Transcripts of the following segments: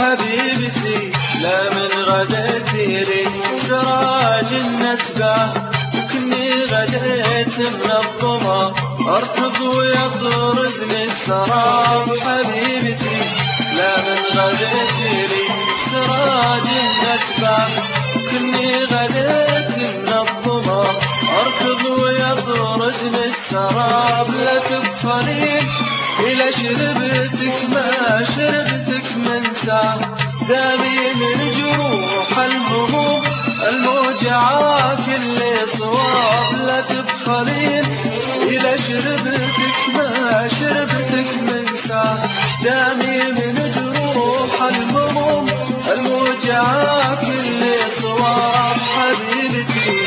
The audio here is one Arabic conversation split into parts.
حبيبتي لا من غديتي لي سراج النتبه وكني غديت من الظما اركض ويطردني السراب. حبيبتي لا من غديتي لي سراج النتبه وكني غديت من الظما اركض ويطردني السراب. لا تبخلين إلى شربتك ما شربتك من ساعة دامي من جروح الهموم الموجعة كل صواب. لا تبخلين إلى شربتك ما شربتك من ساعة دامي من جروح الهموم الموجعة كل صواب. حبيبتي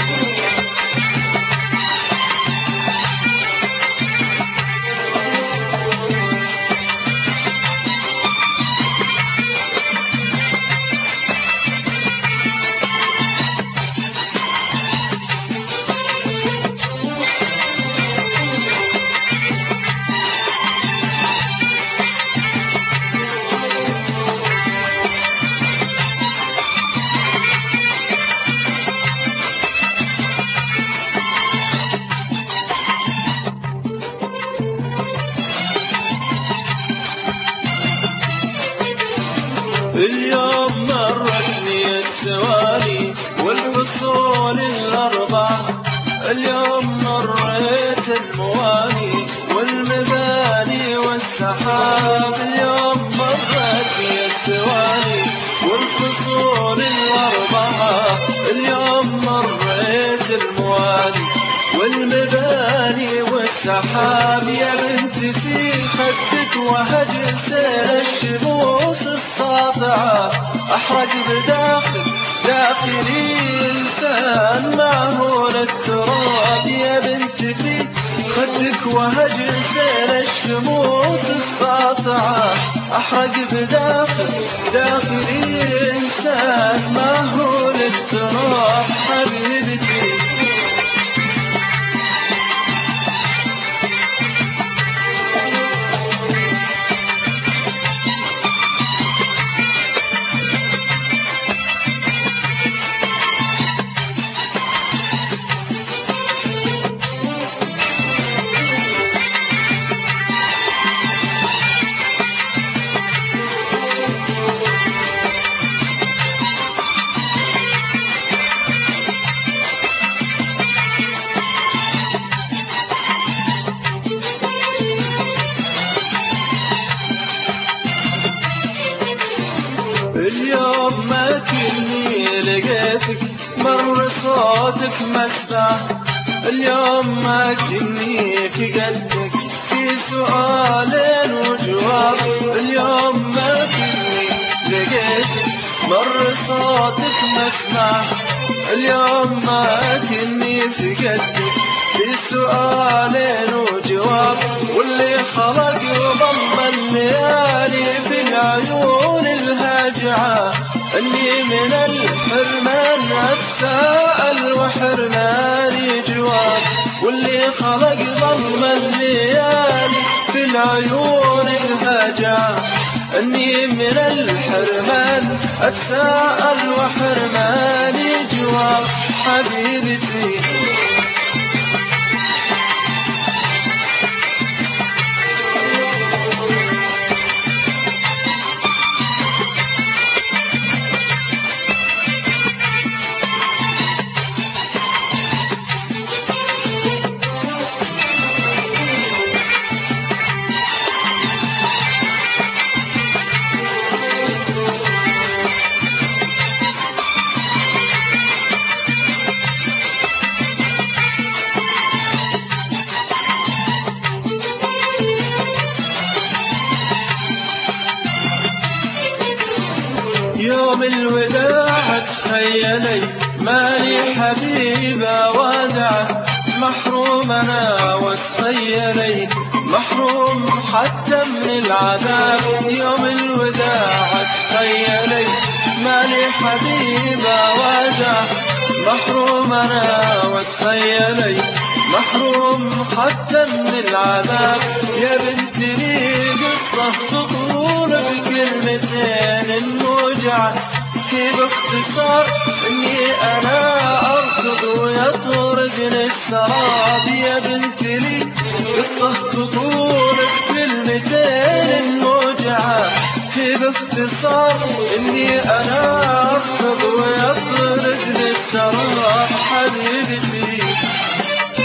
اليوم مرتني الثواني والفصول الأربعة. اليوم مريت المواني والمباني والسحاب. اليوم مرتني الثواني والفصول الأربعة. اليوم مريت المواني والمباني والسحاب. يا بنتي في خدك وهجس الشموس الساطعة أحرق داخلي إنسان معمول التراب. يا بنتي في خدك وهجس الشموس الساطعة أحرق داخلي إنسان معمول التراب. حبيبتي اليوم ما كني لقيتك مر صوتك مسع. اليوم ما كني في قلبك في سؤال وجواب. اليوم ما كني لقيتك مر صوتك مسمع. اليوم ما كني في قلبك في سؤال وجواب. واللي خلق وضم الليالي في العيون الهاجعة أني من الحرمان أتساءل وحرماني جواب. واللي خلق ضم الليالي في العيون الهاجعة أني من الحرمان أتساءل وحرماني جواب. حبيبتي يوم الوداع تخيلي مالي حبيبة ودعه محروم أنا وتخيلي محروم حتى من العذاب. يوم الوداع تخيلي مالي حبيبة ودعه محروم أنا وتخيلي محروم حتى من العذاب. يا بنتي لي قصة تطول بكلمتين في باختصار اني انا اركض ويطردني السراب. يا بنت لي قصة تطول بكلمتين الموجعة، في باختصار اني انا اركض ويطردني السراب. حبيبتي